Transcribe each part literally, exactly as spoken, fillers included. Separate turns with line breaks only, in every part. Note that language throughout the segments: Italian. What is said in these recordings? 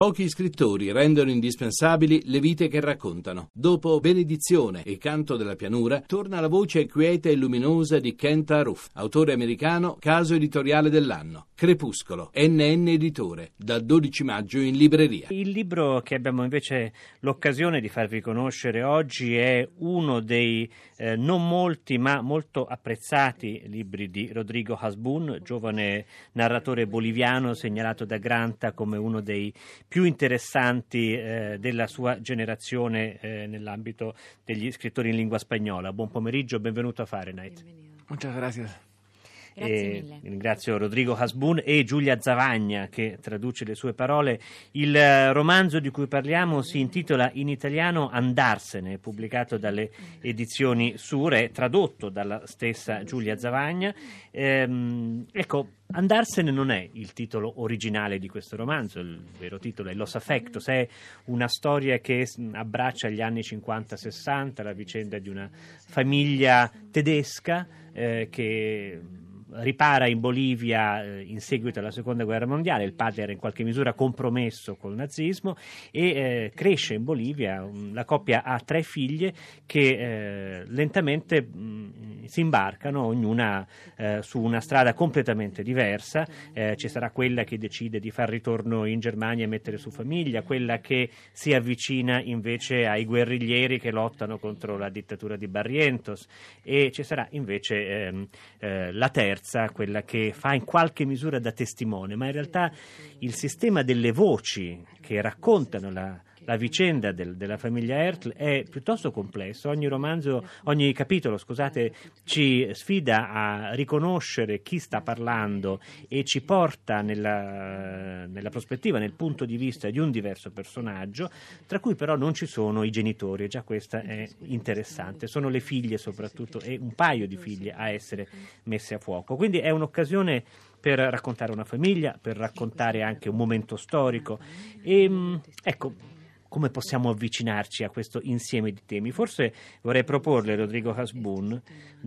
Pochi scrittori rendono indispensabili le vite che raccontano. Dopo Benedizione e Canto della pianura, torna la voce quieta e luminosa di Kent Aruf, autore americano, caso editoriale dell'anno. Crepuscolo, N N Editore, dal dodici maggio in libreria.
Il libro che abbiamo invece l'occasione di farvi conoscere oggi è uno dei eh, non molti ma molto apprezzati libri di Rodrigo Hasbún, giovane narratore boliviano segnalato da Granta come uno dei più interessanti eh, della sua generazione eh, nell'ambito degli scrittori in lingua spagnola. Buon pomeriggio, benvenuto a Fahrenheit.
Muchas gracias.
Grazie mille. Ringrazio Rodrigo Hasbún e Giulia Zavagna che traduce le sue parole. Il romanzo di cui parliamo si intitola in italiano Andarsene, pubblicato dalle edizioni Sure, tradotto dalla stessa Giulia Zavagna. Ehm, ecco, Andarsene non è il titolo originale di questo romanzo, il vero titolo è Los Afectos, è una storia che abbraccia gli anni cinquanta sessanta, la vicenda di una famiglia tedesca eh, che ripara in Bolivia eh, in seguito alla seconda guerra mondiale. Il padre era in qualche misura compromesso col nazismo e eh, cresce in Bolivia. La coppia ha tre figlie che eh, lentamente mh, si imbarcano ognuna eh, su una strada completamente diversa. Eh, ci sarà quella che decide di far ritorno in Germania e mettere su famiglia, quella che si avvicina invece ai guerriglieri che lottano contro la dittatura di Barrientos, e ci sarà invece ehm, eh, la terza, quella che fa in qualche misura da testimone, ma in realtà il sistema delle voci che raccontano la, la vicenda del, della famiglia Hertl è piuttosto complesso. Ogni romanzo, ogni capitolo, scusate, ci sfida a riconoscere chi sta parlando e ci porta nella, nella prospettiva, nel punto di vista di un diverso personaggio, tra cui però non ci sono i genitori, e già questa è interessante. Sono le figlie soprattutto, e un paio di figlie a essere messe a fuoco. Quindi è un'occasione per raccontare una famiglia, per raccontare anche un momento storico e ecco, come possiamo avvicinarci a questo insieme di temi? Forse vorrei proporle, Rodrigo Hasbún,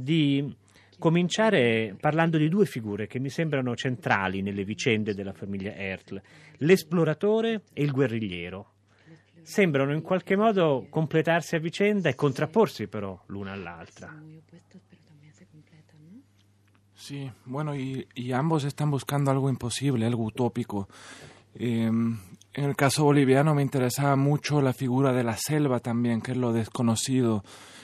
di cominciare parlando di due figure che mi sembrano centrali nelle vicende della famiglia Hertl: l'esploratore e il guerrigliero. Sembrano in qualche modo completarsi a vicenda e contrapporsi però l'una all'altra.
Sí, bueno, y, y ambos están buscando algo imposible, algo utópico. Eh, en el caso boliviano me interesaba mucho la figura de la selva también, que es lo desconocido.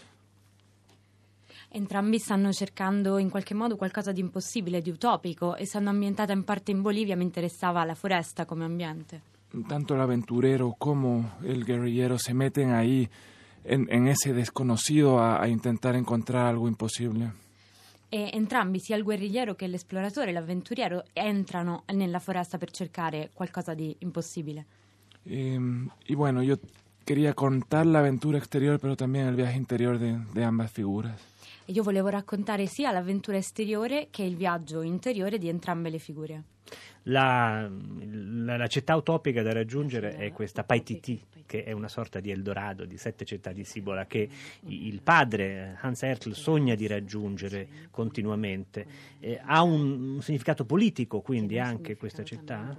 Entrambi stanno cercando in qualche modo qualcosa di impossibile, di utopico, e essendo ambientata in parte in Bolivia mi interessava la foresta come ambiente.
Tanto el aventurero como el guerrillero se meten ahí en, en ese desconocido a, a intentar encontrar algo imposible.
E entrambi, sia il guerrigliero che l'esploratore, l'avventuriero, entrano nella foresta per cercare qualcosa di impossibile.
Eh, y bueno, yo quería contar la aventura exterior, pero también el viaje interior de, de ambas figuras.
E io volevo raccontare sia l'avventura esteriore che il viaggio interiore di entrambe le figure.
La, la, la città utopica da raggiungere è questa Paititi, che è una sorta di Eldorado, di sette città di Cibola, che il padre Hans Hertl sogna di raggiungere continuamente. Eh, ha un, un significato politico quindi anche questa città?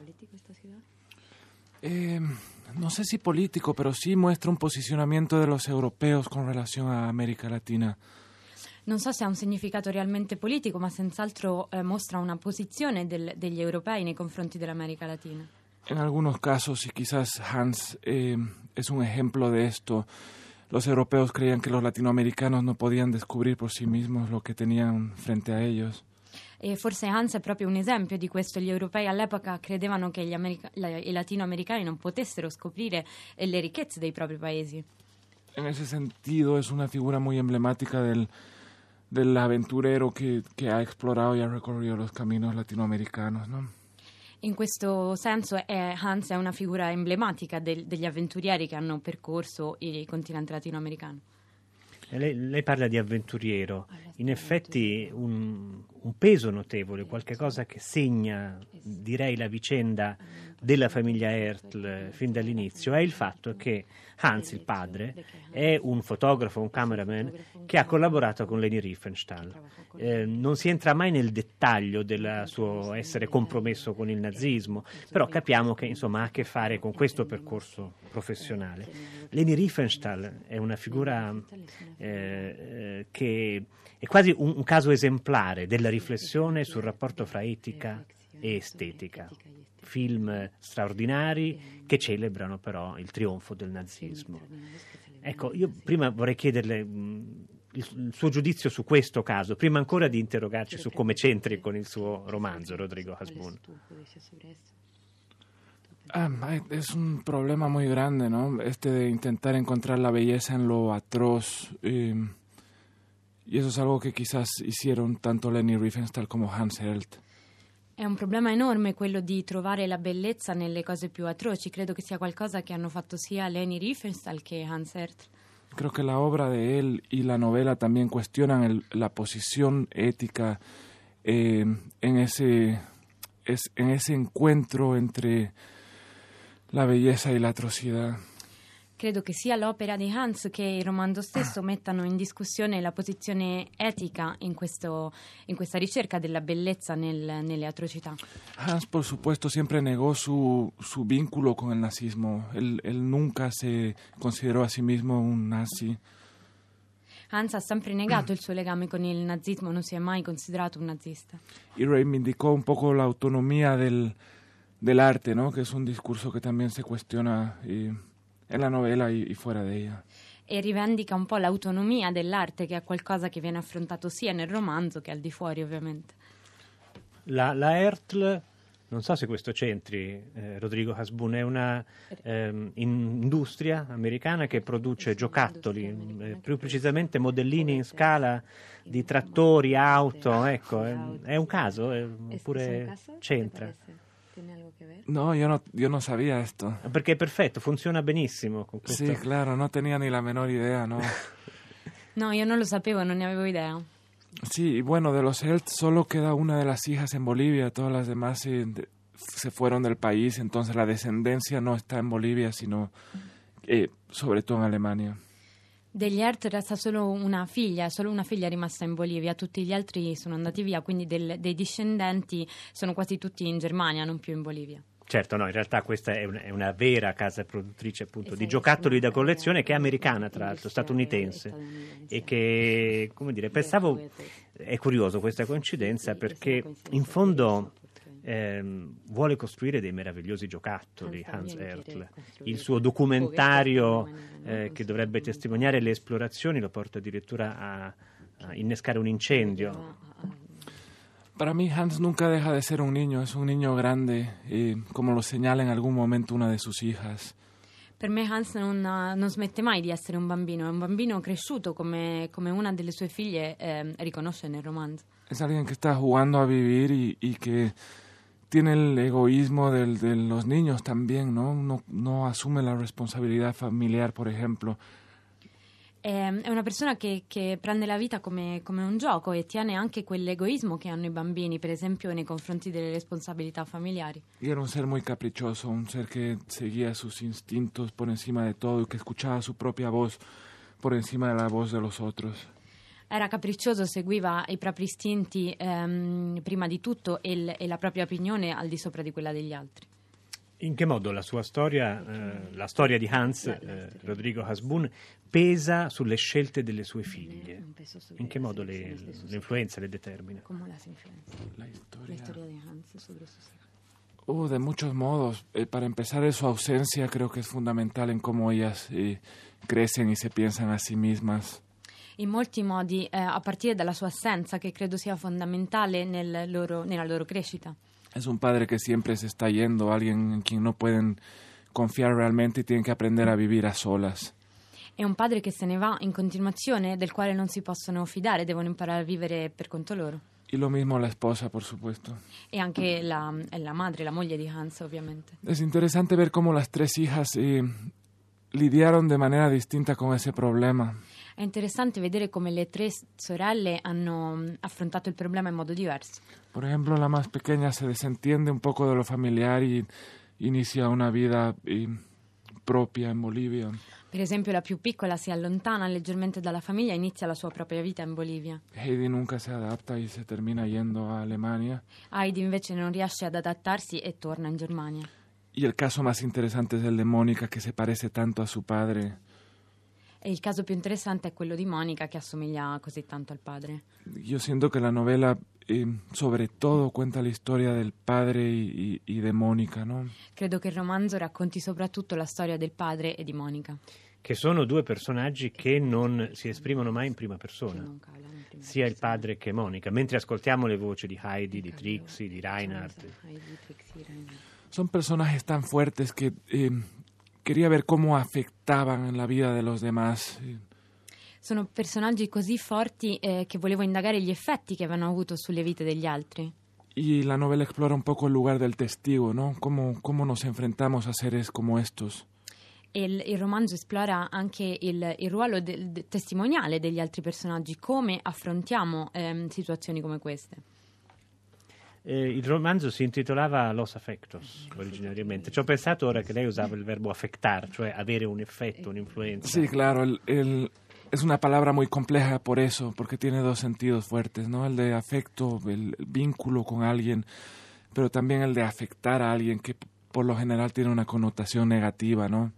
Eh, no sé si político, pero sí muestra un posicionamiento de los europeos con relación a América Latina.
Non so se ha un significato realmente politico, ma senz'altro eh, mostra una posizione del, degli europei nei confronti dell'America Latina.
En algunos casos, y quizás Hans eh, es un ejemplo de esto, los europeos creían que los latinoamericanos no podían descubrir por sí mismos lo que tenían frente a ellos.
E forse Hans è proprio un esempio di questo. Gli europei all'epoca credevano che gli America- i latinoamericani non potessero scoprire le ricchezze dei propri paesi.
En ese sentido es una figura muy emblemática del del aventurero que, que ha explorado y ha recorrido los caminos latinoamericanos, ¿no?
In questo senso è, Hans è una figura emblematica del, degli avventurieri che hanno percorso il continente latinoamericano.
Lei, lei parla di avventuriero. In effetti un, un peso notevole, qualche cosa che segna, direi, la vicenda della famiglia Hertel fin dall'inizio, è il fatto che Hans, il padre, è un fotografo, un cameraman che ha collaborato con Leni Riefenstahl. Eh, non si entra mai nel dettaglio del suo essere compromesso con il nazismo, però capiamo che insomma ha a che fare con questo percorso professionale. Leni Riefenstahl è una figura eh, che è quasi un, un caso esemplare della riflessione sul rapporto fra etica e estetica. Film straordinari che celebrano però il trionfo del nazismo. Ecco, io prima vorrei chiederle mh, il, il suo giudizio su questo caso, prima ancora di interrogarci su come c'entri con il suo romanzo, Rodrigo Hasbún.
Ah, es un problema muy grande, ¿no? Este de intentar encontrar la belleza en lo atroz. Eh, y eso es algo que quizás hicieron tanto Leni Riefenstahl como Hans Hertel.
È un problema enorme quello di trovare la bellezza nelle cose più atroci. Credo che sia qualcosa che hanno fatto sia Leni Riefenstahl che Hans Hertel.
Creo que la obra de él y la novela también cuestionan el, la posición ética eh, en ese es, en ese encuentro entre la bellezza e l'atrocità.
Credo che sia l'opera di Hans che il romanzo stesso mettano in discussione la posizione etica in, questo, in questa ricerca della bellezza nel, nelle atrocità.
Hans, por supuesto, siempre negó su, su vínculo con el nazismo. Él, él nunca se consideró a sí mismo un nazi.
Hans ha sempre negato il suo legame con il nazismo, non si è mai considerato un nazista.
Y reivindicó un poco la autonomía del, del arte, ¿no? Que es un discurso que también se cuestiona y, en la novela y, y fuera de ella.
E rivendica un po' l'autonomia dell'arte, che è qualcosa che viene affrontato sia nel romanzo che al di fuori, ovviamente.
La, la Hertel, non so se questo c'entri, eh, Rodrigo Hasbún, è una eh, industria americana che produce giocattoli, eh, più precisamente modellini in scala di trattori, auto, ecco, è, è un caso, è, oppure c'entra?
No, yo no, yo no sabía esto.
Perché è perfetto, funziona benissimo con questo.
Sí, claro, no tenía ni la menor idea, ¿no?
No, io non lo sapevo, non ne avevo idea.
Sí, y bueno, de los Hertel solo queda una de las hijas en Bolivia, todas las demás se, se fueron del país, entonces la descendencia no está en Bolivia, sino eh, sobre todo en Alemania.
Degli Hertel resta solo una figlia, solo una figlia è rimasta in Bolivia, tutti gli altri sono andati via, quindi del, dei discendenti sono quasi tutti in Germania, non più in Bolivia.
Certo, no, in realtà questa è una, è una vera casa produttrice appunto di giocattoli da collezione che è americana, tra l'altro, statunitense, e che, come dire, pensavo, è curioso questa coincidenza perché in fondo ehm, vuole costruire dei meravigliosi giocattoli Hans Hertel. Il suo documentario eh, che dovrebbe testimoniare le esplorazioni lo porta addirittura a, a innescare un incendio.
Para mí Hans nunca deja de ser un niño, es un niño grande, eh, como lo señala en algún momento una de sus hijas.
Per me Hans non, non smette mai di essere un bambino, è un bambino cresciuto come, come una delle sue figlie eh, riconosce nel romanzo.
Es alguien que está jugando a vivir y, y que tiene el egoísmo del, de los niños también, ¿no? No, no asume la responsabilidad familiar, por ejemplo.
È una persona che, che prende la vita come, come un gioco e tiene anche quell'egoismo che hanno i bambini, per esempio nei confronti delle responsabilità familiari.
Y era un ser muy caprichoso, un ser que seguía sus instintos por encima de todo y que escuchaba su propia voz por encima de la voz de los otros.
Era capriccioso, seguiva i propri istinti ehm, prima di tutto e, l- e la propria opinione al di sopra di quella degli altri.
In che modo la sua storia, eh, la storia di Hans, eh, Rodrigo Hasbún, pesa sulle scelte delle sue figlie? In che modo le, le influenza, le determina?
Come las influenza?
La historia.
La historia de Hans sobre sus hijas.
Uh, de muchos modos. Eh, para empezar, su ausencia creo que es fundamental en cómo ellas eh, crecen y se piensan a sí mismas.
In molti modi, eh, a partire dalla sua assenza, che credo sia fondamentale nel loro, nella loro crescita.
Es un padre que siempre se está yendo, alguien en quien no pueden confiar realmente y tienen que aprender a vivir a solas.
È un padre che se ne va in continuazione, del quale non si possono fidare, devono imparare a vivere per conto loro.
Y lo mismo la esposa, por supuesto.
E anche la, la madre, la moglie di Hans, ovviamente.
Es interesante ver cómo las tres hijas eh, lidiaron de manera distinta con ese problema.
È interessante vedere come le tre sorelle hanno affrontato il problema in modo diverso.
Por ejemplo, la más pequeña se desentiende un poco de lo familiar y inicia una vida eh, propia en Bolivia.
Per esempio, la più piccola si allontana leggermente dalla famiglia e inizia la sua propria vita in Bolivia.
Heidi nunca se adapta y se termina yendo a Alemania.
Heidi invece non riesce ad adattarsi e torna in Germania.
Y el caso más interesante es el de Mónica, que se parece tanto a su padre.
E il caso più interessante è quello di Monica, che assomiglia così tanto al padre.
Yo siento que la novela, eh, sobre todo, cuenta la historia del padre y, y, y de Mónica, ¿no?
Credo che il romanzo racconti soprattutto la storia del padre e di Monica.
Che sono due personaggi che non si esprimono mai in prima persona, sia il padre che Monica, mentre ascoltiamo le voci di Heidi, di Trixie, di Reinhard.
Son personajes tan fuertes que eh, quería ver cómo afectaban en la vida de los demás.
Sono personaggi così forti eh, che volevo indagare gli effetti che avevano avuto sulle vite degli altri.
Y la novela explora un poco el lugar del testigo, ¿no? Cómo, cómo nos enfrentamos a seres como estos.
E il, il romanzo esplora anche il, il ruolo del, del testimoniale degli altri personaggi, come affrontiamo ehm, situazioni come queste.
Eh, il romanzo si intitolava Los Afectos originariamente. Ci ho pensato ora che lei usava il verbo affectar, cioè avere un effetto, un'influenza.
Sí, claro, el, el, es una palabra muy compleja por eso, porque tiene dos sentidos fuertes, ¿no? El de afecto, el, el vínculo con alguien, pero también el de afectar a alguien, que por lo general tiene una connotación negativa, ¿no?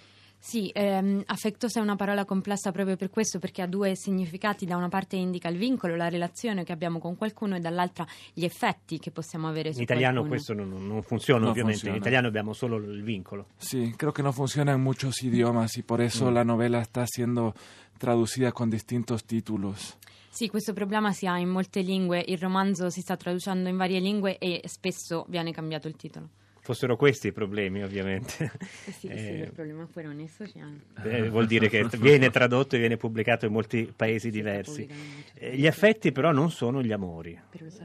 Sì, ehm, affectos è una parola complessa proprio per questo, perché ha due significati. Da una parte indica il vincolo, la relazione che abbiamo con qualcuno, e dall'altra gli effetti che possiamo avere su
In italiano
qualcuno.
questo non, non funziona,
No
ovviamente.
funziona.
In italiano abbiamo solo il vincolo.
Sí, creo que no funciona en muchos idiomas y por eso
Mm.
la novela está siendo traducida con distintos títulos.
Sì, questo problema si ha in molte lingue. Il romanzo si sta traducendo in varie lingue e spesso viene cambiato il titolo.
Fossero questi i problemi, ovviamente.
Eh sì,
Eh,
sì, il problema fueron esos ya.
Eh, vuol dire che viene tradotto e viene pubblicato in molti paesi diversi. Eh, gli affetti però non sono gli amori.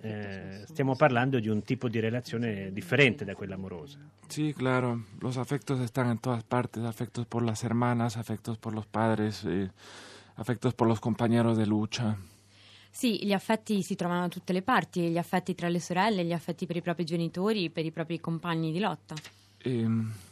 Eh, stiamo parlando di un tipo di relazione differente da quella amorosa.
Sí, claro, los afectos están en todas partes, afectos por las hermanas, afectos por los padres, eh, afectos por los compañeros de lucha.
Sì, gli affetti si trovano da tutte le parti, gli affetti tra le sorelle, gli affetti per i propri genitori, per i propri compagni di lotta.
Eh,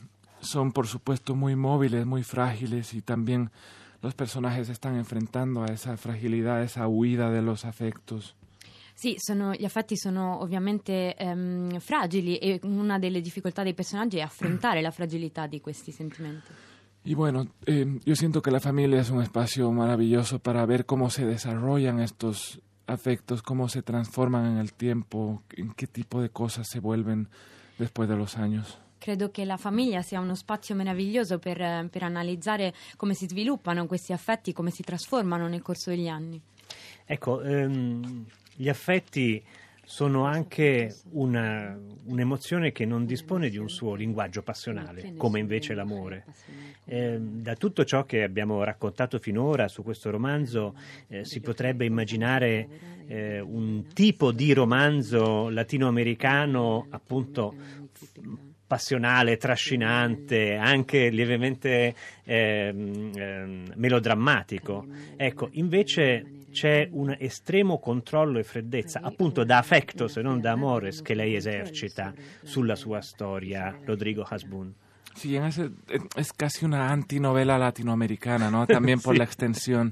son por supuesto muy móviles, muy frágiles y también los personajes se están enfrentando a esa fragilidad, esa huida de los afectos.
Sì, sono, gli affetti sono ovviamente ehm, fragili e una delle difficoltà dei personaggi è affrontare la fragilità di questi sentimenti.
Y bueno, eh, yo siento que la familia es un espacio maravilloso para ver cómo se desarrollan estos afectos, cómo se transforman en el tiempo, en qué tipo de cosas se vuelven después de los años.
Credo che la famiglia sia uno spazio meraviglioso per, per analizzare come si sviluppano questi affetti, come si trasformano nel corso degli anni.
Ecco, ehm, gli affetti sono anche una, un'emozione che non dispone di un suo linguaggio passionale, come invece l'amore. Eh, da tutto ciò che abbiamo raccontato finora su questo romanzo eh, si potrebbe immaginare eh, un tipo di romanzo latinoamericano appunto passionale, trascinante, anche lievemente ehm, ehm, melodrammatico. Ecco, invece c'è un estremo controllo e freddezza, appunto da affectos e non da amores, che lei esercita sulla sua storia, Rodrigo Hasbún.
Sí, en ese, es casi una antinovela latinoamericana, ¿no? También por
Sí.
la extensión.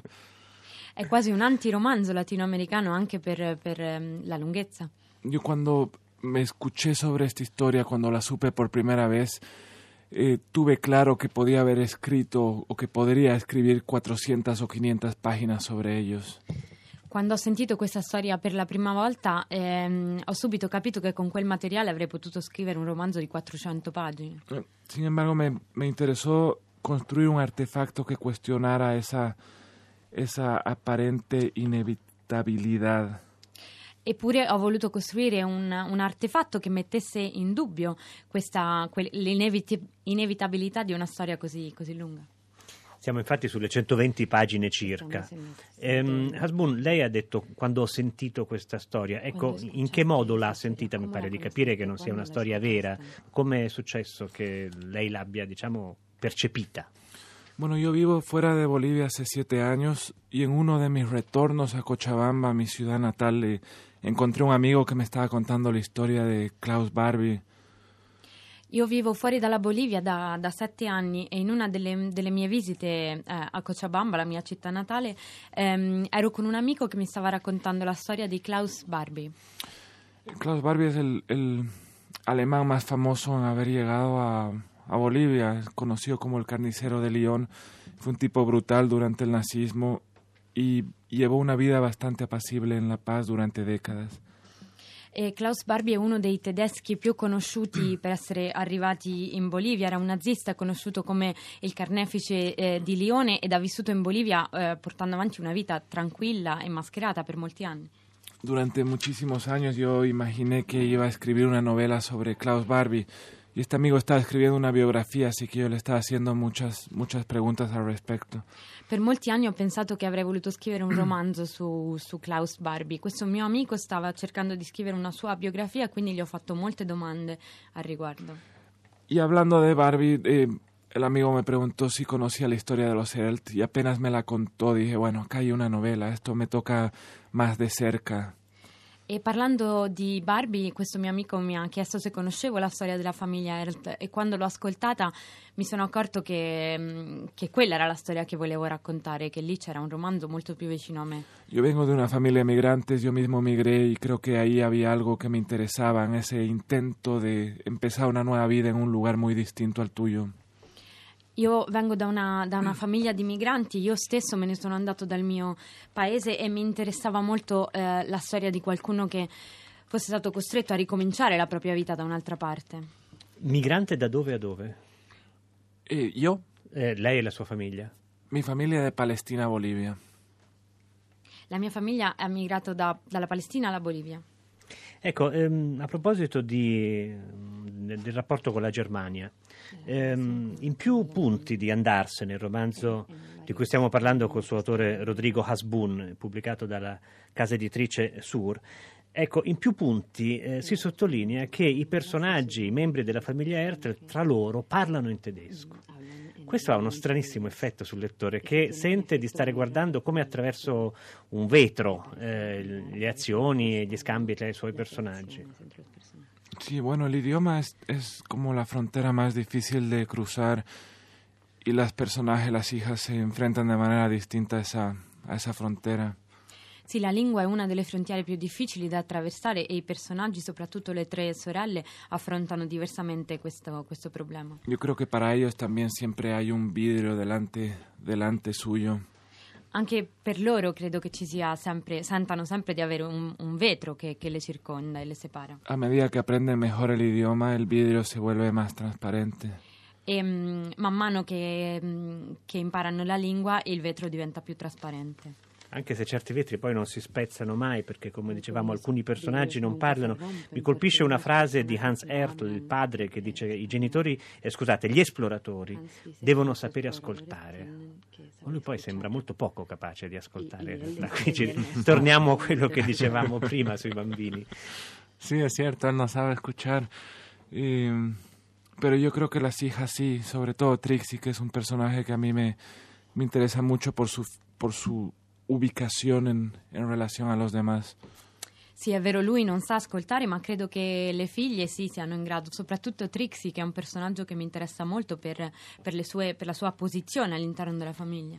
È quasi un antiromanzo latinoamericano anche per, per ehm, la lunghezza.
Yo cuando me escuché sobre esta historia, cuando la supe por primera vez, eh, tuve claro que podía haber escrito o que podría escribir cuatrocientas o quinientas páginas sobre ellos.
Quando ho sentito questa storia per la prima volta ehm, ho subito capito che con quel materiale avrei potuto scrivere un romanzo di quattrocento pagine.
Eh, Sin embargo, me, me interesó construir un artefacto que cuestionara esa, esa aparente inevitabilidad.
Eppure ho voluto costruire un, un artefatto che mettesse in dubbio questa, que, l'inevitabilità di una storia così, così lunga.
Siamo infatti sulle centoventi pagine circa. Ehm, Hasbún, lei ha detto quando ho sentito questa storia, ecco, in che modo l'ha sentita? Mi pare di capire che non sia una storia vera. Come è successo che lei l'abbia, diciamo, percepita?
Bueno, yo vivo fuera de Bolivia hace siete años y en uno de mis retornos a Cochabamba, mi ciudad natal, eh, encontré un amigo que me estaba contando la historia de Klaus Barbie.
Io vivo fuori dalla Bolivia da, da sette anni e in una delle, delle mie visite eh, a Cochabamba, la mia città natale, ehm, ero con un amico che mi stava raccontando la storia di Klaus Barbie.
Klaus Barbie es el, el alemán más famoso en haber llegado a, a Bolivia, conocido como el carnicero de Lyon. Fue un tipo brutal durante el nazismo y llevó una vida bastante apacible en La Paz durante décadas.
E Klaus Barbie è uno dei tedeschi più conosciuti per essere arrivati in Bolivia, era un nazista conosciuto come il carnefice eh, di Lione ed ha vissuto in Bolivia eh, portando avanti una vita tranquilla e mascherata per molti anni.
Durante muchísimos años yo imaginé que iba a escribir una novela sobre Klaus Barbie y este amigo estaba escribiendo una biografía, así que yo le estaba haciendo muchas, muchas preguntas al respecto.
Per molti anni ho pensato che avrei voluto scrivere un romanzo su, su Klaus Barbie. Questo mio amico stava cercando di scrivere una sua biografia, quindi gli ho fatto molte domande al riguardo.
Y hablando de Barbie, eh, el amigo me preguntó si conocía la historia de los Elt y apenas me la contó dije, bueno, acá hay una novela, esto me toca más de cerca.
E parlando di Barbie, questo mio amico mi ha chiesto se conoscevo la storia della famiglia Ert e quando l'ho ascoltata mi sono accorto che, che quella era la storia che volevo raccontare, che lì c'era un romanzo molto più vicino a me.
Yo vengo de una familia de migrantes, yo mismo migré y creo que ahí había algo que me interesaba en ese intento de empezar una nueva vida en un lugar muy distinto al tuyo.
Io vengo da una, da una famiglia di migranti, io stesso me ne sono andato dal mio paese e mi interessava molto eh, la storia di qualcuno che fosse stato costretto a ricominciare la propria vita da un'altra parte.
Migrante da dove a dove?
Eh, ¿Yo?
Eh, lei e la sua famiglia?
Mi familia de Palestina a Bolivia.
La mia famiglia ha migrato da, dalla Palestina alla Bolivia.
Ecco, ehm, a proposito di, del rapporto con la Germania, ehm, in più punti di Andarsene, il romanzo di cui stiamo parlando col suo autore Rodrigo Hasbun, pubblicato dalla casa editrice Sur, ecco, in più punti eh, si sottolinea che i personaggi, i membri della famiglia Hertel, tra loro parlano in tedesco. Questo ha uno stranissimo effetto sul lettore che sente di stare guardando come attraverso un vetro eh, le azioni e gli scambi tra i suoi personaggi.
Sí, bueno, el idioma es, es como la frontera más difícil de cruzar y las personajes, las hijas se enfrentan de manera distinta a esa, a esa frontera.
Sì, la lingua è una delle frontiere più difficili da attraversare e i personaggi, soprattutto le tre sorelle, affrontano diversamente questo, questo problema.
Yo creo que para ellos también siempre hay un vidrio delante, delante suyo.
Anche per loro credo che ci sia sempre, sentano sempre di avere un, un vetro che, che le circonda e le separa.
A medida que aprenden mejor el idioma, el vidrio se vuelve más transparente.
E mm, man mano che, mm, che imparano la lingua, il vetro diventa più trasparente.
Anche se certi vetri poi non si spezzano mai, perché come dicevamo alcuni personaggi non parlano. Mi colpisce una frase di Hans Hertel, il padre, che dice i genitori, eh, scusate, gli esploratori devono sapere ascoltare. Lui poi sembra molto poco capace di ascoltare. Torniamo a quello che dicevamo prima sui bambini.
Sí, es cierto, él no sabe escuchar. Y, pero yo creo que las hijas sí, sobre todo Trixie, que es un personaje que a mí me, me interesa mucho por su, por su ubicación en, en relación a los demás.
Sì, è vero, lui non sa ascoltare, ma credo che le figlie sì siano in grado, soprattutto Trixie, che è un personaggio che mi interessa molto per, per, le sue, per la sua posizione all'interno della famiglia.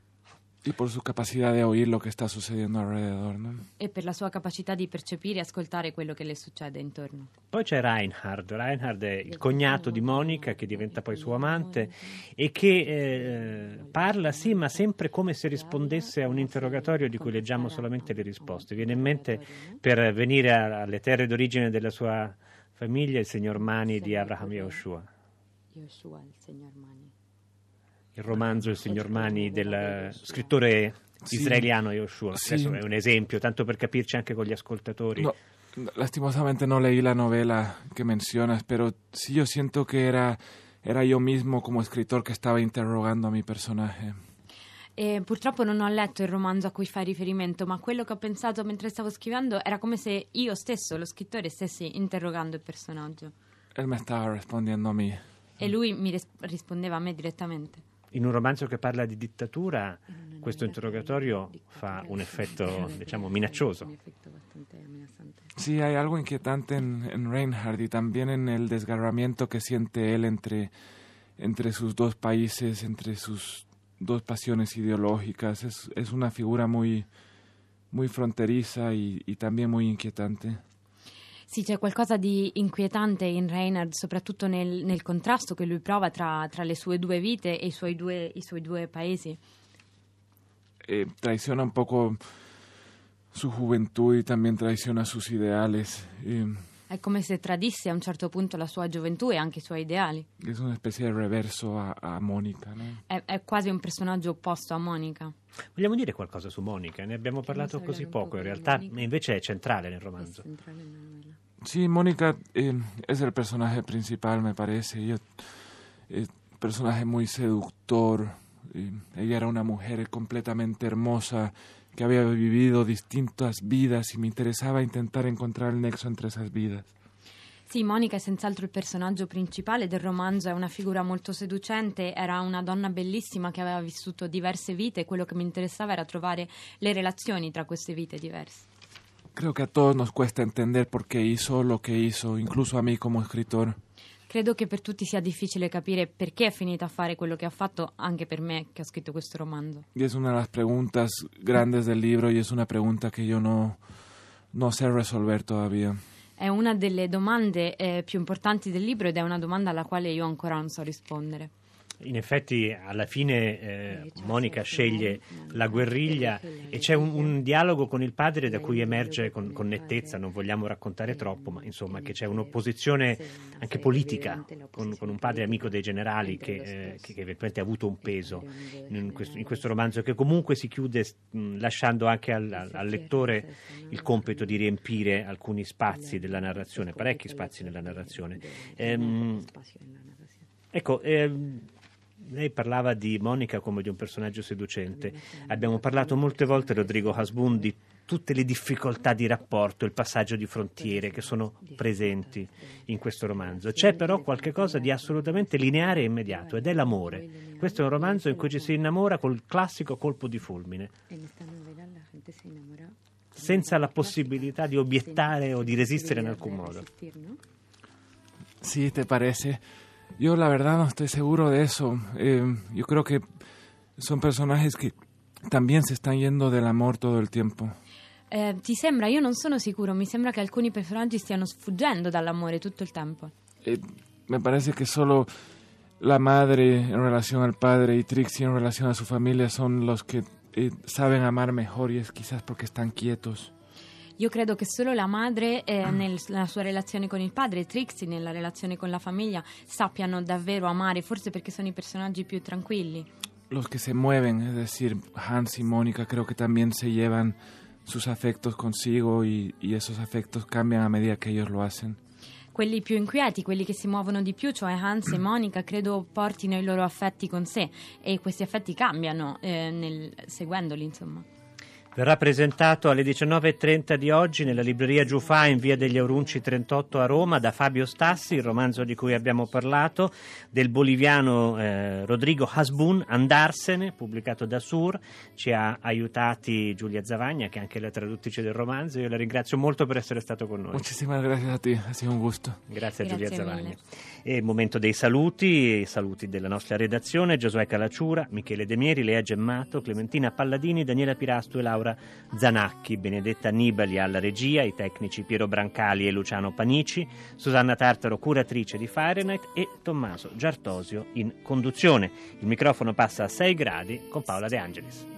Y por su capacidad de oír lo que está sucediendo alrededor, ¿no?
E per la sua capacità di percepire e ascoltare quello che le succede intorno.
Poi c'è Reinhard. Reinhard è il cognato di Monica, che diventa poi suo amante e che eh, parla, sì, ma sempre come se rispondesse a un interrogatorio di cui leggiamo solamente le risposte. Viene in mente, per venire alle terre d'origine della sua famiglia, il signor Mani di Abraham Yehoshua.
Yehoshua, il signor Mani.
Il romanzo Il signor Mani del scrittore israeliano Yehoshua.
Sì.
Adesso è un esempio, tanto per capirci anche con gli ascoltatori.
No, lastimosamente no leí la novela que mencionas, pero sí yo siento que era, era yo mismo como escritor que estaba interrogando a mi personaje.
E purtroppo non ho letto il romanzo a cui fai riferimento, ma quello che ho pensato mentre stavo scrivendo era come se io stesso, lo scrittore, stessi interrogando il personaggio.
Él me estaba respondiendo a mí.
E lui mi ris- rispondeva a me direttamente.
In un romanzo che parla di dittatura, questo interrogatorio fa un effetto, diciamo, minaccioso.
Sí, hay algo inquietante en, en Reinhardt y también en el desgarramiento que siente él entre, entre sus dos países, entre sus dos pasiones ideológicas. Es, es una figura muy, muy fronteriza y, y también muy inquietante.
Sì, c'è qualcosa di inquietante in Reinhardt, soprattutto nel, nel contrasto che lui prova tra, tra le sue due vite e i suoi due, i suoi due paesi.
Eh, traiciona un poco su juventud y también traiciona sus ideales. Eh,
È come se tradisse a un certo punto la sua gioventù e anche i suoi ideali.
es una especie de reverso a, a Mónica, ¿no?
È, è quasi un personaggio opposto a Monica.
Vogliamo dire qualcosa su Monica? Ne abbiamo parlato così poco, in realtà invece è centrale nel romanzo.
Sí, Mónica eh, es el personaje principal, me parece. Ella, eh, personaje muy seductor. Eh, ella era una mujer completamente hermosa que había vivido distintas vidas y me interesaba intentar encontrar el nexo entre esas vidas.
Sì, Monica è senz'altro il personaggio principale del romanzo, è una figura molto seducente, era una donna bellissima che aveva vissuto diverse vite e quello che mi interessava era trovare le relazioni tra queste vite diverse.
Creo que a todos nos cuesta entender por qué hizo lo que hizo, incluso a mí como escritor.
Credo che per tutti sia difficile capire perché è finita a fare quello che ha fatto, anche per me che ho scritto questo romanzo.
Y es una de las preguntas grandes del libro y es una pregunta que yo no, no sé resolver todavía.
È una delle domande eh, più importanti del libro ed è una domanda alla quale io ancora non so rispondere.
In effetti alla fine eh, Monica sceglie la guerriglia e c'è un, un dialogo con il padre da cui emerge con, con nettezza, non vogliamo raccontare troppo, ma insomma che c'è un'opposizione anche politica con, con un padre amico dei generali che, eh, che, che eventualmente ha avuto un peso in questo, in questo romanzo, che comunque si chiude mh, lasciando anche al, al lettore il compito di riempire alcuni spazi della narrazione, parecchi spazi nella narrazione. Ehm, ecco, ehm, lei parlava di Monica come di un personaggio seducente. Abbiamo parlato molte volte, Rodrigo Hasbun, di tutte le difficoltà di rapporto, il passaggio di frontiere che sono presenti in questo romanzo. C'è però qualche cosa di assolutamente lineare e immediato ed è l'amore. Questo è un romanzo in cui ci si innamora col classico colpo di fulmine, senza la possibilità di obiettare o di resistere in alcun modo.
Sí, ¿te parece? Yo la verdad no estoy seguro de eso. Eh, yo creo que son personajes que también se están yendo del amor todo el tiempo.
Eh, ti sembra? Io non sono sicuro, mi sembra che alcuni personaggi stiano sfuggendo dall'amore tutto il tempo.
Eh, me parece que solo la madre en relación al padre y Trixie en relación a su familia son los que eh, saben amar mejor y es quizás porque están quietos.
Io credo che solo la madre eh, nel, nella sua relazione con il padre e Trixie nella relazione con la famiglia sappiano davvero amare, forse perché sono i personaggi più tranquilli.
Los que se mueven, es decir, Hans y Mónica, creo que también se llevan sus afectos consigo y, y esos afectos cambian a medida que ellos lo hacen.
Quelli più inquieti, quelli che si muovono di più, cioè Hans e Monica, credo portino i loro affetti con sé e questi affetti cambiano eh, nel, seguendoli, insomma.
Verrà presentato alle diciannove e trenta di oggi nella libreria Giuffà in via degli Aurunci trentotto a Roma da Fabio Stassi, il romanzo di cui abbiamo parlato, del boliviano eh, Rodrigo Hasbun, Andarsene, pubblicato da Sur. Ci ha aiutati Giulia Zavagna, che è anche la traduttrice del romanzo. Io la ringrazio molto per essere stato con noi.
Muchísimas gracias a ti, ha sido un gusto.
Grazie a
Grazie
Giulia
mille.
Zavagna. E il momento dei saluti, i saluti della nostra redazione: Giosuè Calacciura, Michele Demieri, Lea Gemmato, Clementina Palladini, Daniela Pirastu e Laura Zanacchi, Benedetta Annibali alla regia, i tecnici Piero Brancali e Luciano Panici, Susanna Tartaro curatrice di Fahrenheit e Tommaso Giartosio in conduzione. Il microfono passa a sei gradi con Paola De Angelis.